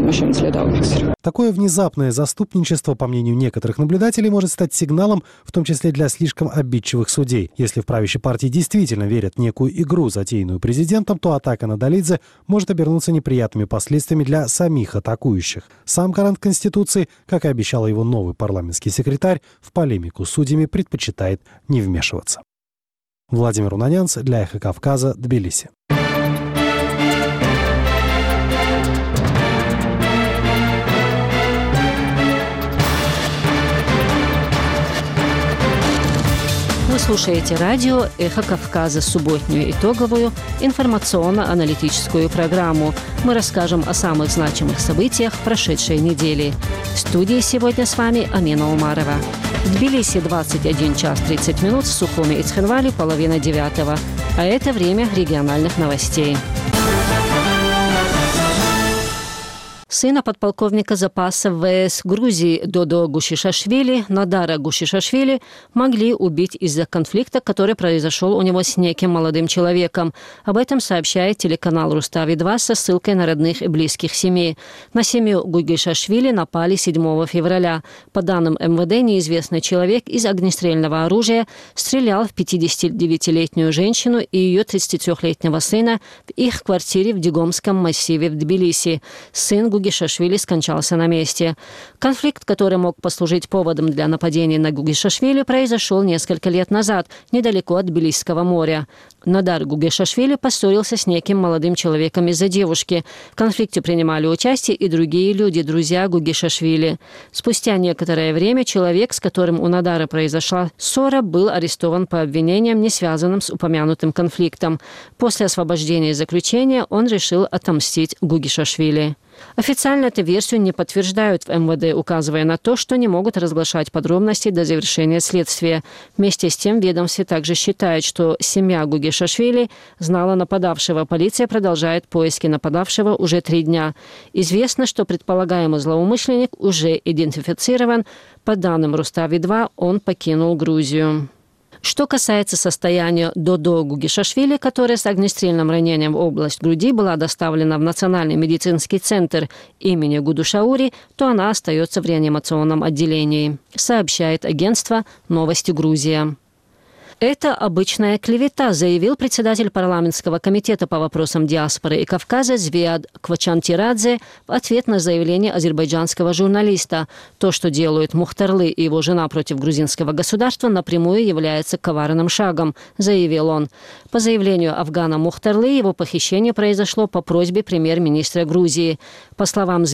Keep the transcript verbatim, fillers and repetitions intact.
Такое внезапное заступничество, по мнению некоторых наблюдателей, может стать сигналом, в том числе для слишком обидчивых судей. Если в правящей партии действительно верят в некую игру, затеянную президентом, то атака на Долидзе может обернуться неприятными последствиями для самих атакующих. Сам гарант Конституции, как и обещал его новый парламентский секретарь, в полемику с судьями предпочитает не вмешиваться. Владимир Унанянц для Эхо Кавказа, Тбилиси. Вы слушаете радио «Эхо Кавказа», субботнюю итоговую информационно-аналитическую программу. Мы расскажем о самых значимых событиях прошедшей недели. В студии сегодня с вами Амина Умарова. В Тбилиси двадцать один час тридцать минут, в Сухуме и Цхинвале половина девятого. А это время региональных новостей. Сына подполковника запаса ВС Грузии Додо Гушишашвили, Нодара Гушишашвили, могли убить из-за конфликта, который произошел у него с неким молодым человеком. Об этом сообщает телеканал Рустави-два со ссылкой на родных и близких семей. На семью Гушишашвили напали седьмого февраля. По данным эм вэ дэ, неизвестный человек из огнестрельного оружия стрелял в пятидесятидевятилетнюю женщину и ее тридцатитрёхлетнего сына в их квартире в Дигомском массиве в Тбилиси. Сын Гугишашвили скончался на месте. Конфликт, который мог послужить поводом для нападения на Гугишашвили, произошел несколько лет назад, недалеко от Тбилисского моря. Нодар Гугишашвили поссорился с неким молодым человеком из-за девушки. В конфликте принимали участие и другие люди, друзья Гугишашвили. Спустя некоторое время человек, с которым у Нодара произошла ссора, был арестован по обвинениям, не связанным с упомянутым конфликтом. После освобождения из заключения он решил отомстить Гугишашвили. Официально эту версию не подтверждают в эм вэ дэ, указывая на то, что не могут разглашать подробности до завершения следствия. Вместе с тем ведомство также считает, что семья Гугишашвили знала нападавшего. Полиция продолжает поиски нападавшего уже три дня. Известно, что предполагаемый злоумышленник уже идентифицирован. По данным Рустави-два, он покинул Грузию. Что касается состояния Додо Гугишашвили, которая с огнестрельным ранением в область груди была доставлена в Национальный медицинский центр имени Гудушаури, то она остается в реанимационном отделении, сообщает агентство «Новости Грузия». Это обычная клевета, заявил председатель парламентского комитета по вопросам диаспоры и Кавказа Звиад Квачантирадзе в ответ на заявление азербайджанского журналиста. То, что делают Мухтарлы и его жена против грузинского государства, напрямую является коварным шагом, заявил он. По заявлению Афгана Мухтарлы, его похищение произошло по просьбе премьер-министра Грузии. По словам